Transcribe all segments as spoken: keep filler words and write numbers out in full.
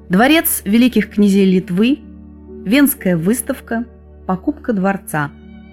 Дворец великих князей Литвы, Венская выставка, покупка дворца.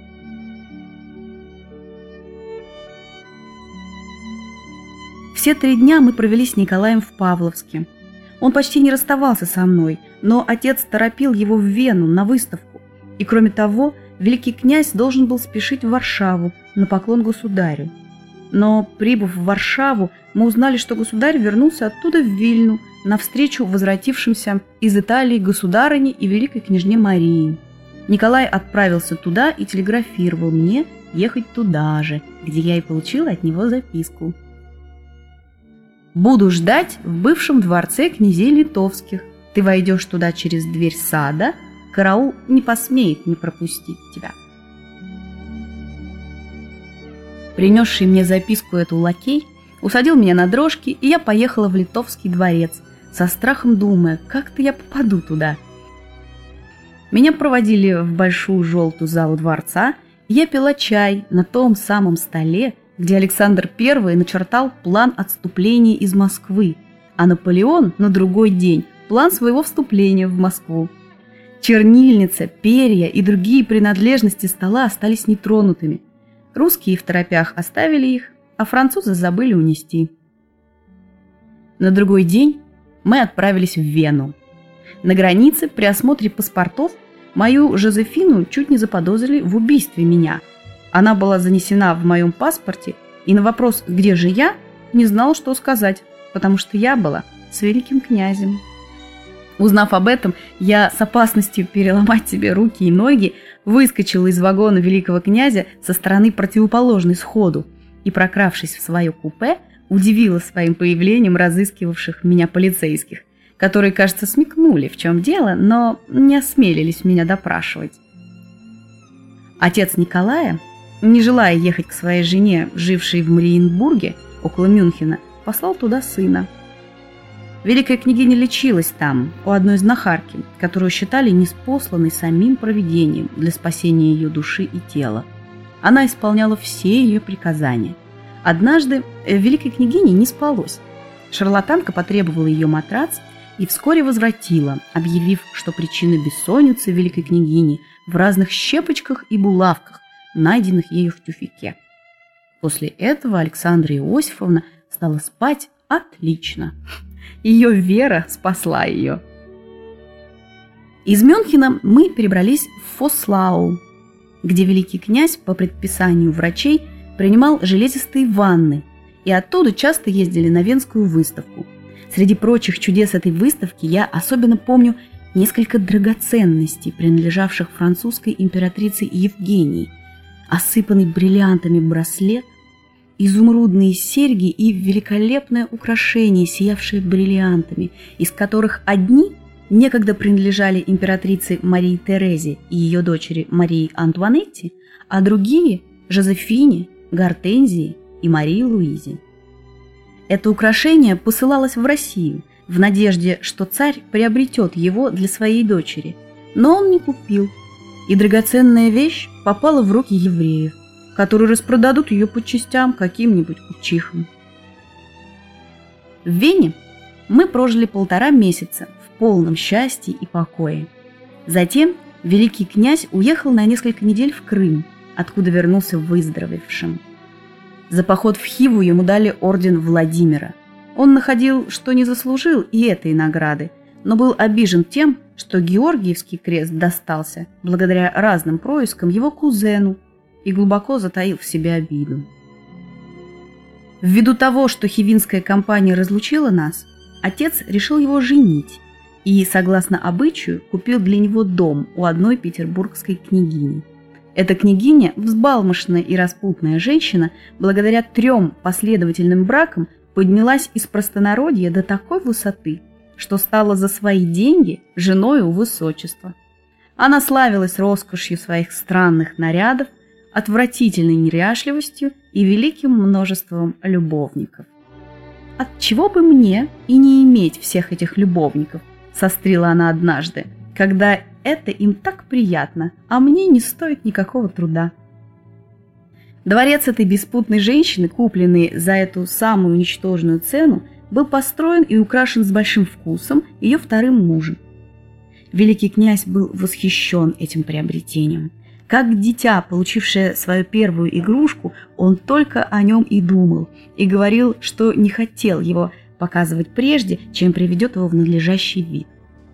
Все три дня мы провели с Николаем в Павловске. Он почти не расставался со мной, но отец торопил его в Вену на выставку. И кроме того, великий князь должен был спешить в Варшаву на поклон государю. Но, прибыв в Варшаву, мы узнали, что государь вернулся оттуда в Вильну навстречу возвратившимся из Италии государыне и великой княжне Марии. Николай отправился туда и телеграфировал мне ехать туда же, где я и получила от него записку. «Буду ждать в бывшем дворце князей литовских. Ты войдешь туда через дверь сада, караул не посмеет не пропустить тебя». Принесший мне записку эту лакей усадил меня на дрожки, и я поехала в Литовский дворец, со страхом думая, как-то я попаду туда. Меня проводили в большую желтую залу дворца, и я пила чай на том самом столе, где Александр Первый начертал план отступления из Москвы, а Наполеон на другой день план своего вступления в Москву. Чернильница, перья и другие принадлежности стола остались нетронутыми. Русские в торопях оставили их, а французы забыли унести. На другой день мы отправились в Вену. На границе при осмотре паспортов мою Жозефину чуть не заподозрили в убийстве меня. Она была занесена в моем паспорте, и на вопрос «где же я?» не знала, что сказать, потому что я была с великим князем. Узнав об этом, я с опасностью переломать себе руки и ноги выскочила из вагона великого князя со стороны противоположной сходу и, прокравшись в свое купе, удивила своим появлением разыскивавших меня полицейских, которые, кажется, смекнули, в чем дело, но не осмелились меня допрашивать. Отец Николая, не желая ехать к своей жене, жившей в Мариенбурге, около Мюнхена, послал туда сына. Великая княгиня лечилась там, у одной знахарки, которую считали ниспосланной самим провидением для спасения ее души и тела. Она исполняла все ее приказания. Однажды великой княгине не спалось. Шарлатанка потребовала ее матрац и вскоре возвратила, объявив, что причина бессонницы великой княгини в разных щепочках и булавках, найденных ею в тюфяке. После этого Александра Иосифовна стала спать отлично. Ее вера спасла ее. Из Мюнхена мы перебрались в Фослау, где великий князь по предписанию врачей принимал железистые ванны, и оттуда часто ездили на Венскую выставку. Среди прочих чудес этой выставки я особенно помню несколько драгоценностей, принадлежавших французской императрице Евгении, осыпанный бриллиантами браслет, изумрудные серьги и великолепное украшение, сиявшее бриллиантами, из которых одни некогда принадлежали императрице Марии Терезе и ее дочери Марии Антуанетте, а другие – Жозефине, Гортензии и Марии Луизе. Это украшение посылалось в Россию в надежде, что царь приобретет его для своей дочери, но он не купил, и драгоценная вещь попала в руки евреев, которые распродадут ее по частям каким-нибудь купчихам. В Вене мы прожили полтора месяца в полном счастье и покое. Затем великий князь уехал на несколько недель в Крым, откуда вернулся выздоровевшим. За поход в Хиву ему дали орден Владимира. Он находил, что не заслужил и этой награды, но был обижен тем, что Георгиевский крест достался, благодаря разным проискам, его кузену, и глубоко затаил в себе обиду. Ввиду того, что хивинская компания разлучила нас, отец решил его женить и, согласно обычаю, купил для него дом у одной петербургской княгини. Эта княгиня, взбалмошная и распутная женщина, благодаря трем последовательным бракам поднялась из простонародья до такой высоты, что стала за свои деньги женой у высочества. Она славилась роскошью своих странных нарядов, отвратительной неряшливостью и великим множеством любовников. «Отчего бы мне и не иметь всех этих любовников?» – сострила она однажды, когда это им так приятно, а мне не стоит никакого труда. Дворец этой беспутной женщины, купленный за эту самую ничтожную цену, был построен и украшен с большим вкусом ее вторым мужем. Великий князь был восхищен этим приобретением. Как дитя, получившее свою первую игрушку, он только о нем и думал, и говорил, что не хотел его показывать прежде, чем приведет его в надлежащий вид.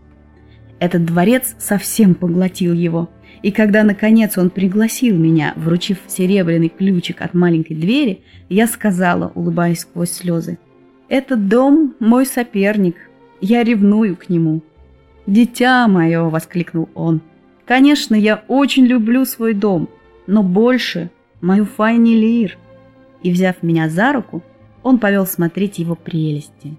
Этот дворец совсем поглотил его, и когда, наконец, он пригласил меня, вручив серебряный ключик от маленькой двери, я сказала, улыбаясь сквозь слезы: «Этот дом – мой соперник, я ревную к нему». «Дитя мое!» – воскликнул он. «Конечно, я очень люблю свой дом, но больше мою Фанни Лир». И, взяв меня за руку, он повел смотреть его прелести.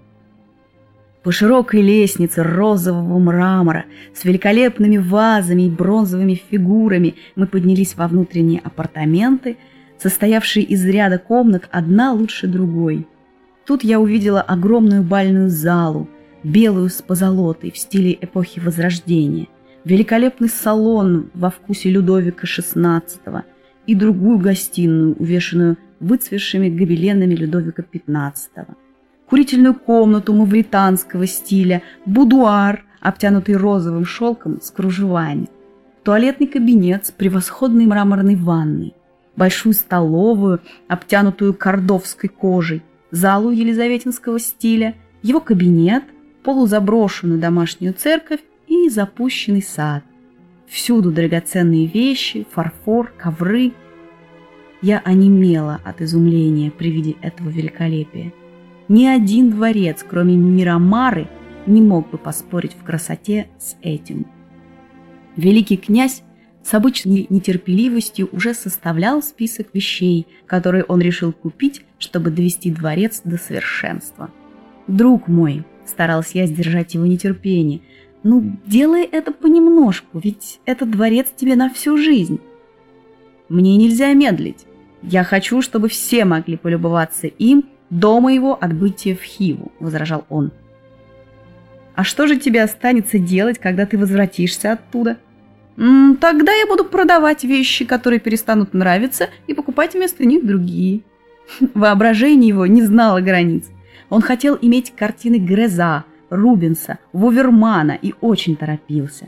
По широкой лестнице розового мрамора с великолепными вазами и бронзовыми фигурами мы поднялись во внутренние апартаменты, состоявшие из ряда комнат, одна лучше другой. Тут я увидела огромную бальную залу, белую с позолотой в стиле эпохи Возрождения, великолепный салон во вкусе Людовика шестнадцатого и другую гостиную, увешанную выцветшими гобеленами Людовика пятнадцатого, курительную комнату мавританского стиля, будуар, обтянутый розовым шелком с кружевами, туалетный кабинет с превосходной мраморной ванной, большую столовую, обтянутую кордовской кожей, залу елизаветинского стиля, его кабинет, полузаброшенную домашнюю церковь и запущенный сад. Всюду драгоценные вещи, фарфор, ковры. Я онемела от изумления при виде этого великолепия. Ни один дворец, кроме Мирамары, не мог бы поспорить в красоте с этим. Великий князь с обычной нетерпеливостью уже составлял список вещей, которые он решил купить, чтобы довести дворец до совершенства. «Друг мой», — старалась я сдержать его нетерпение, — «ну, делай это понемножку, ведь этот дворец тебе на всю жизнь». «Мне нельзя медлить. Я хочу, чтобы все могли полюбоваться им до моего отбытия в Хиву», — возражал он. «А что же тебе останется делать, когда ты возвратишься оттуда?» М -м, «Тогда я буду продавать вещи, которые перестанут нравиться, и покупать вместо них другие». Воображение его не знало границ. Он хотел иметь картины Греза, Рубенса, Вувермана и очень торопился.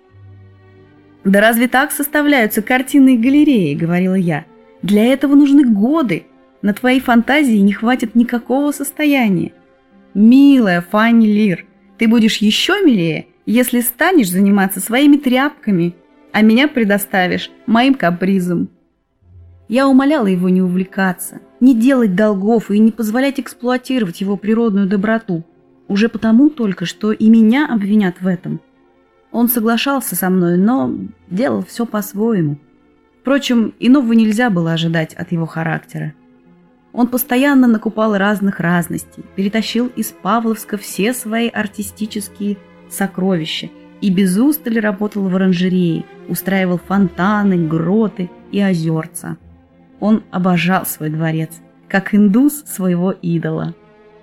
«Да разве так составляются картинные галереи?» — говорила я. «Для этого нужны годы. На твоей фантазии не хватит никакого состояния. Милая Фанни Лир, ты будешь еще милее, если станешь заниматься своими тряпками, а меня предоставишь моим капризам». Я умоляла его не увлекаться, не делать долгов и не позволять эксплуатировать его природную доброту, уже потому только, что и меня обвинят в этом. Он соглашался со мной, но делал все по-своему. Впрочем, иного нельзя было ожидать от его характера. Он постоянно накупал разных разностей, перетащил из Павловска все свои артистические сокровища и без устали работал в оранжерее, устраивал фонтаны, гроты и озерца. Он обожал свой дворец, как индус своего идола.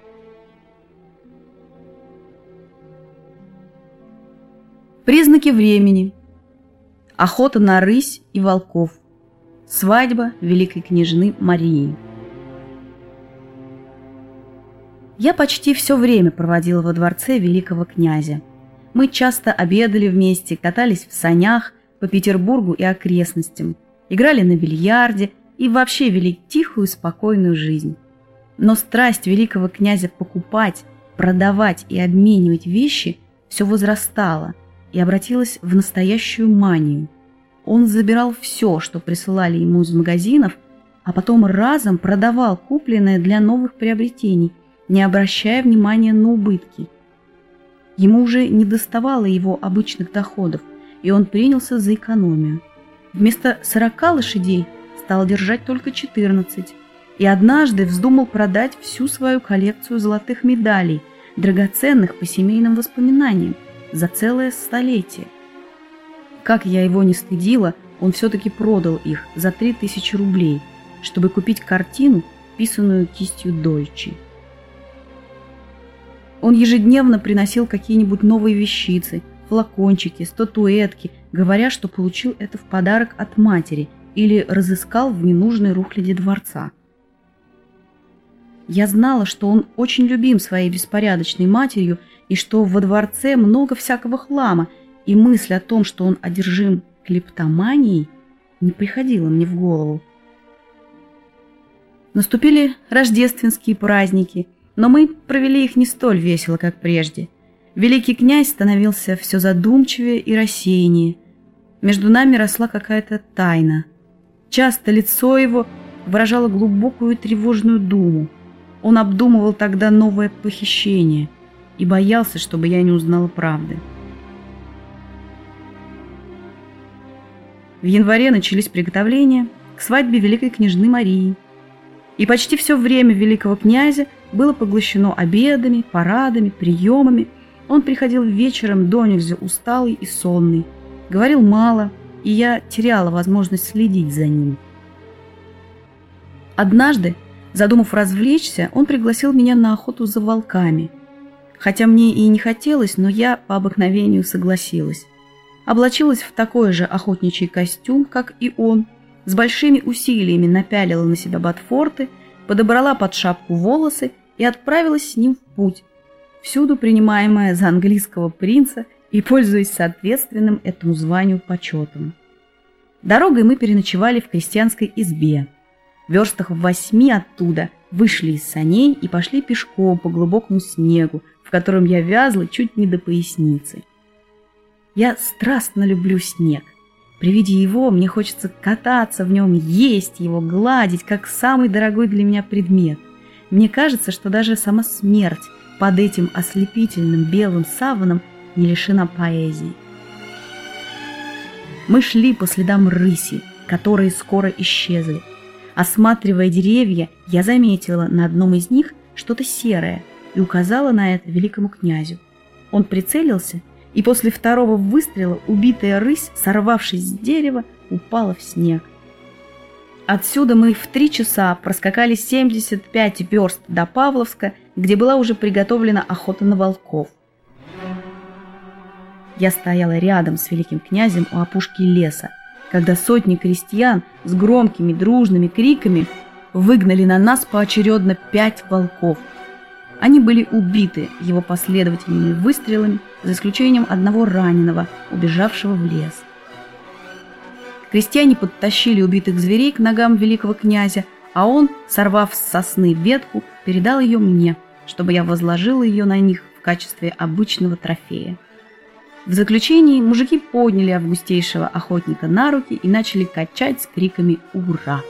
Признаки времени. Охота на рысь и волков. Свадьба великой княжны Марии. Я почти все время проводила во дворце великого князя. Мы часто обедали вместе, катались в санях по Петербургу и окрестностям, играли на бильярде и вообще вели тихую, спокойную жизнь. Но страсть великого князя покупать, продавать и обменивать вещи все возрастала и обратилась в настоящую манию. Он забирал все, что присылали ему из магазинов, а потом разом продавал купленное для новых приобретений, не обращая внимания на убытки. Ему уже не доставало его обычных доходов, и он принялся за экономию. Вместо сорока лошадей стал держать только четырнадцать, и однажды вздумал продать всю свою коллекцию золотых медалей, драгоценных по семейным воспоминаниям, за целое столетие. Как я его не стыдила, он все-таки продал их за три тысячи рублей, чтобы купить картину, писанную кистью Дольче. Он ежедневно приносил какие-нибудь новые вещицы, флакончики, статуэтки, говоря, что получил это в подарок от матери или разыскал в ненужной рухляде дворца. Я знала, что он очень любим своей беспорядочной матерью и что во дворце много всякого хлама, и мысль о том, что он одержим клептоманией, не приходила мне в голову. Наступили рождественские праздники, но мы провели их не столь весело, как прежде. Великий князь становился все задумчивее и рассеяннее. Между нами росла какая-то тайна. Часто лицо его выражало глубокую тревожную думу. Он обдумывал тогда новое похищение и боялся, чтобы я не узнала правды. В январе начались приготовления к свадьбе великой княжны Марии. И почти все время великого князя было поглощено обедами, парадами, приемами. Он приходил вечером донельзя усталый и сонный, говорил мало, и я теряла возможность следить за ним. Однажды, задумав развлечься, он пригласил меня на охоту за волками. Хотя мне и не хотелось, но я по обыкновению согласилась. Облачилась в такой же охотничий костюм, как и он, с большими усилиями напялила на себя ботфорты, подобрала под шапку волосы и отправилась с ним в путь, всюду принимаемая за английского принца и пользуясь соответственным этому званию почетом. Дорогой мы переночевали в крестьянской избе. В верстах в восьми оттуда вышли из саней и пошли пешком по глубокому снегу, в котором я вязла чуть не до поясницы. Я страстно люблю снег. При виде его мне хочется кататься в нем, есть его, гладить, как самый дорогой для меня предмет. Мне кажется, что даже сама смерть под этим ослепительным белым саваном не лишена поэзии. Мы шли по следам рыси, которые скоро исчезли. Осматривая деревья, я заметила на одном из них что-то серое и указала на это великому князю. Он прицелился, и после второго выстрела убитая рысь, сорвавшись с дерева, упала в снег. Отсюда мы в три часа проскакали семьдесят пять верст до Павловска, где была уже приготовлена охота на волков. Я стояла рядом с великим князем у опушки леса, когда сотни крестьян с громкими дружными криками выгнали на нас поочередно пять волков. Они были убиты его последовательными выстрелами, за исключением одного раненого, убежавшего в лес. Крестьяне подтащили убитых зверей к ногам великого князя, а он, сорвав с сосны ветку, передал ее мне, чтобы я возложила ее на них в качестве обычного трофея. В заключении мужики подняли августейшего охотника на руки и начали качать с криками «Ура!».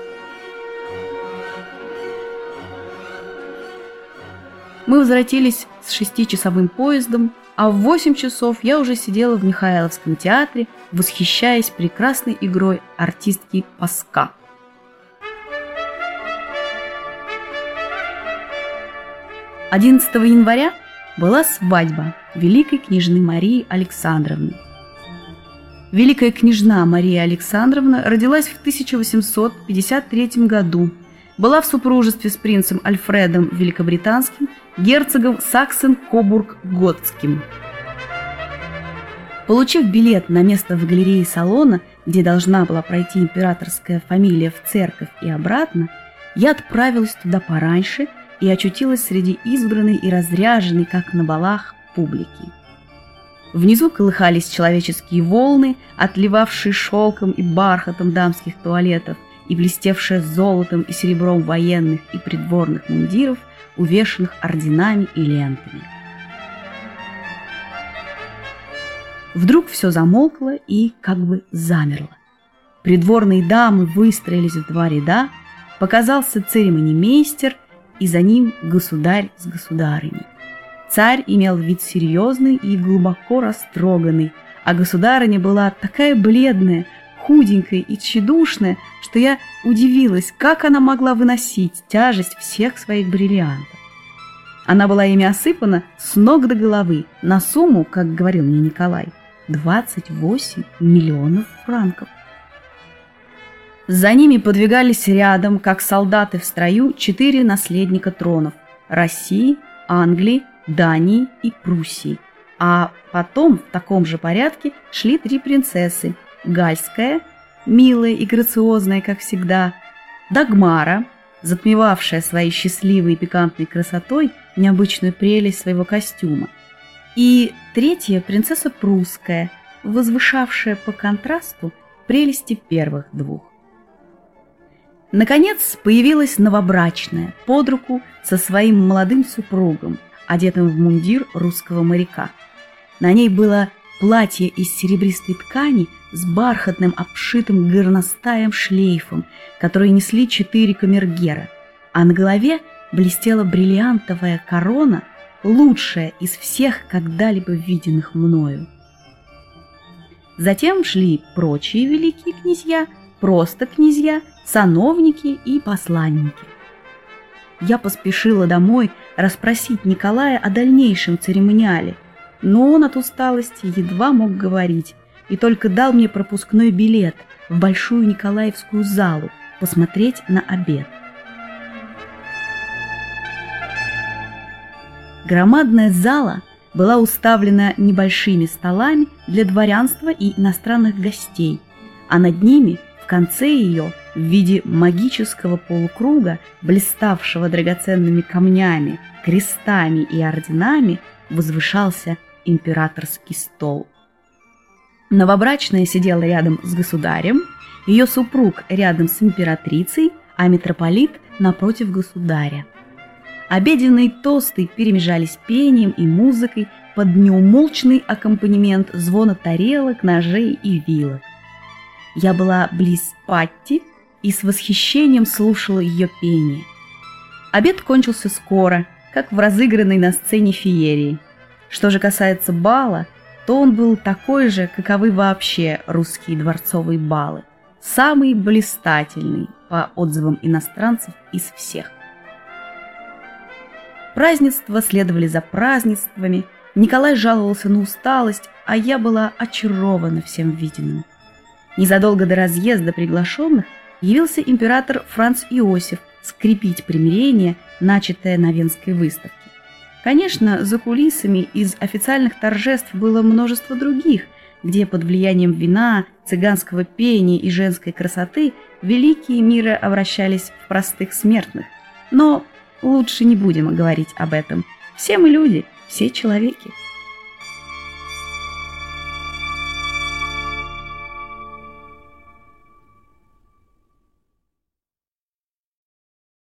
Мы возвратились с шестичасовым поездом, а в восемь часов я уже сидела в Михайловском театре, восхищаясь прекрасной игрой артистки Паска. одиннадцатого января была свадьба великой княжны Марии Александровны. Великая княжна Мария Александровна родилась в тысяча восемьсот пятьдесят третьем году, была в супружестве с принцем Альфредом Великобританским, герцогом Саксен-Кобург-Готским. Получив билет на место в галерее салона, где должна была пройти императорская фамилия в церковь и обратно, я отправилась туда пораньше и очутилась среди избранной и разряженной, как на балах, публики. Внизу колыхались человеческие волны, отливавшие шелком и бархатом дамских туалетов и блестевшие золотом и серебром военных и придворных мундиров, увешанных орденами и лентами. Вдруг все замолкло и как бы замерло. Придворные дамы выстроились в два ряда, показался церемонимейстер, и за ним государь с государыней. Царь имел вид серьезный и глубоко растроганный, а государыня была такая бледная, худенькая и тщедушная, что я удивилась, как она могла выносить тяжесть всех своих бриллиантов. Она была ими осыпана с ног до головы на сумму, как говорил мне Николай, двадцать восемь миллионов франков. За ними подвигались рядом, как солдаты в строю, четыре наследника тронов – России, Англии, Дании и Пруссии. А потом в таком же порядке шли три принцессы – Гальская, милая и грациозная, как всегда, Дагмара, затмевавшая своей счастливой и пикантной красотой необычную прелесть своего костюма. И третья принцесса прусская, возвышавшая по контрасту прелести первых двух. Наконец появилась новобрачная под руку со своим молодым супругом, одетым в мундир русского моряка. На ней было платье из серебристой ткани с бархатным обшитым горностаем шлейфом, который несли четыре камергера, а на голове блестела бриллиантовая корона, лучшая из всех когда-либо виденных мною. Затем шли прочие великие князья, просто князья, сановники и посланники. Я поспешила домой расспросить Николая о дальнейшем церемониале, но он от усталости едва мог говорить и только дал мне пропускной билет в Большую Николаевскую залу посмотреть на обед. Громадная зала была уставлена небольшими столами для дворянства и иностранных гостей, а над ними, в конце ее, в виде магического полукруга, блиставшего драгоценными камнями, крестами и орденами, возвышался императорский стол. Новобрачная сидела рядом с государем, ее супруг рядом с императрицей, а митрополит напротив государя. Обеденные тосты перемежались пением и музыкой под неумолчный аккомпанемент звона тарелок, ножей и вилок. Я была близ Патти и с восхищением слушала ее пение. Обед кончился скоро, как в разыгранной на сцене феерии. Что же касается бала, то он был такой же, каковы вообще русские дворцовые балы, самый блистательный, по отзывам иностранцев, из всех. Празднества следовали за празднествами, Николай жаловался на усталость, а я была очарована всем виденным. Незадолго до разъезда приглашенных явился император Франц Иосиф скрепить примирение, начатое на Венской выставке. Конечно, за кулисами из официальных торжеств было множество других, где под влиянием вина, цыганского пения и женской красоты великие миры обращались в простых смертных. Но лучше не будем говорить об этом. Все мы люди, все человеки.